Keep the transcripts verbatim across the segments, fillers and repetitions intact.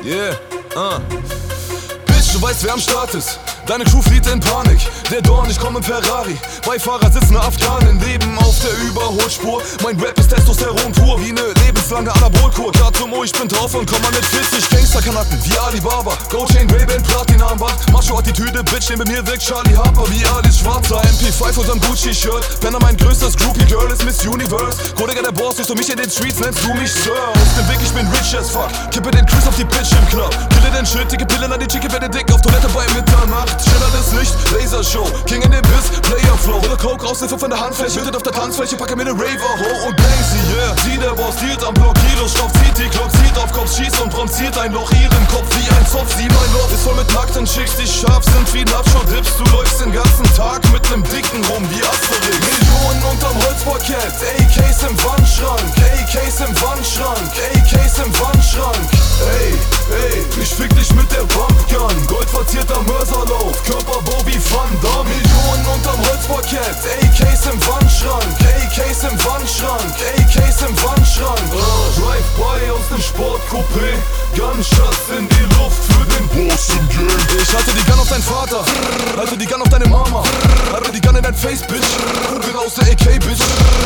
Yeah, uh. Bitch, du weißt, wer am Start ist. Deine Crew flieht in Panik. Der Dorn, ich komm im Ferrari. Beifahrer sitzen Afghanen, leben auf der Überholspur. Mein Rap ist Testosteron pur, wie ne lebenslange Anabolkur. Katumo, ich bin drauf und komm mal mit vierzig Gangsterkanacken wie Alibaba. Goldchain, Ray-Ban, Platin-Armband. Macho-Attitüde, Bitch, neben mir wirkt Charlie Harper wie Alice Schwarzer. M P fünf unterm Gucci-Shirt. Penner, mein größtes Groupie-Girl ist Miss Universe. Kollege, der Boss ist und mich in den Streets nennst du mich Sir. Auf dem Weg, ich bin rich as fuck. Kippe den Chris auf die Bitch im Club. Kille den Shit, dicke Pillen an die Chicke, werde dick auf Toilette bei Mitternacht. Schillerndes Licht, Lasershow, King in den Biss, Player Flow. Rolle Coke, Raushilfe von der Handfläche, hütet auf der Tanzfläche, packe mir ne Raver ho und bang sie, yeah. Sie, der Boss, dealt am Block, Kilos, Stoff, zieht die Glock, zieht auf Kopf, schießt und bronziert ein Loch, ihren Kopf wie ein Zopf. Sie, mein Loch ist voll mit nackten Chicks, die scharf sind wie Nacho-Dips. Du läufst den ganzen Tag mit nem Dicken rum wie Asterix. Millionen unterm Holzparkett, A Ks im Wandschrank, A Ks im Wandschrank, A Ks im Wandschrank. Ey, ey, ich fick dich mit der Bumpgun, goldverzierter Mörserlauf, Körperbau wie Van Damme. Millionen unterm Holzparkett, A Ks im Wandschrank, A Ks im Wandschrank, A Ks im Wandschrank. uh, Drive-by aus dem Sportcoupé, Gunshots in die Luft für den Boss im Game. Ich halte die Gun auf deinen Vater, halte die Gun auf deine Mama, halte die Gun in dein Face, Bitch. Kugel aus der A K, Bitch.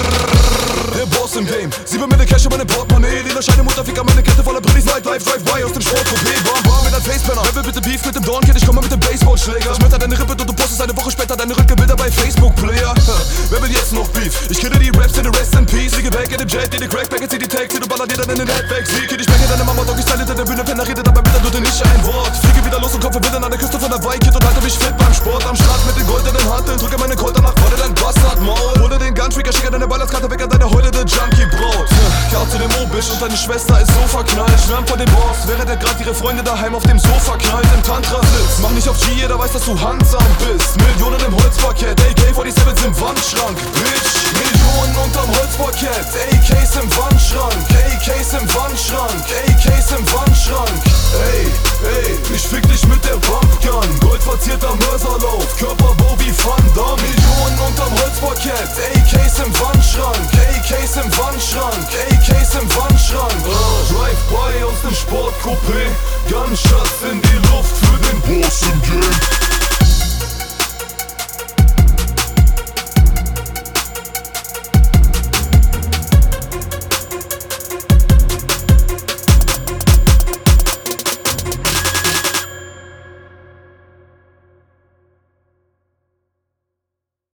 Der Boss im Game, sieben Mille Cash in meine Portemonnaie. Lila Scheine, Mutterficker, meine Kette voller Brillis. Nightlife, Drive-by aus dem Sportcoupé. Bam, bam, mit deinem Facepanner. Wer will bitte Beef mit dem Dorn, Kid? Ich komme mit dem Baseballschläger. Ich schmetter deine Rippe und du postest eine Woche später deine Rückbilder bei Facebook-Player. Wer will jetzt noch Beef? Ich kille die Raps in the Rest in Peace. Liege weg in dem Jet, die die Crackback, jetzt zieh die Tags, du baller dir dann in den Head weg. Sieh, Kid, ich spreche deine Mama, Dog, ich style hinter der Bühne, Penner, rede dabei mit der Dutte nicht ein Wort. Fliege wieder los und kopfe Willen an der Küste von der Weikit und halte mich fit beim Sport. Am Strand mit den goldenen Hanteln, drücke meine Kolter nach vorne, dein Bastardmaul. Hole den Guntrigger, schicke deine Ballerskarte weg an deine heulende Junkie-Braut. Kau zu dem O-Bisch und deine Schwester ist so verknallt. Schwärmt vor dem Boss, während er grad ihre Freunde daheim auf dem Sofa knallt. Im Tantra-Sitz, mach nicht auf G, jeder weiß, dass du handsam bist. Millionen im Holzparkett, A K siebenundvierzig im Wandschrank, Bitch. Millionen unterm Holzparkett, A Ks im Wandschrank, A Ks im Wandschrank, A Ks im Wandschrank. Ey, ey, ich fick dich mit der Bumpgun, goldverzierter Mörserlauf, Körperbau wie Van Damme. Millionen unterm Holzparkett, A Ks im Wandschrank, A Ks im Wandschrank, A Ks im Wandschrank. uh, Drive-by aus dem Sportcoupé, Gunshot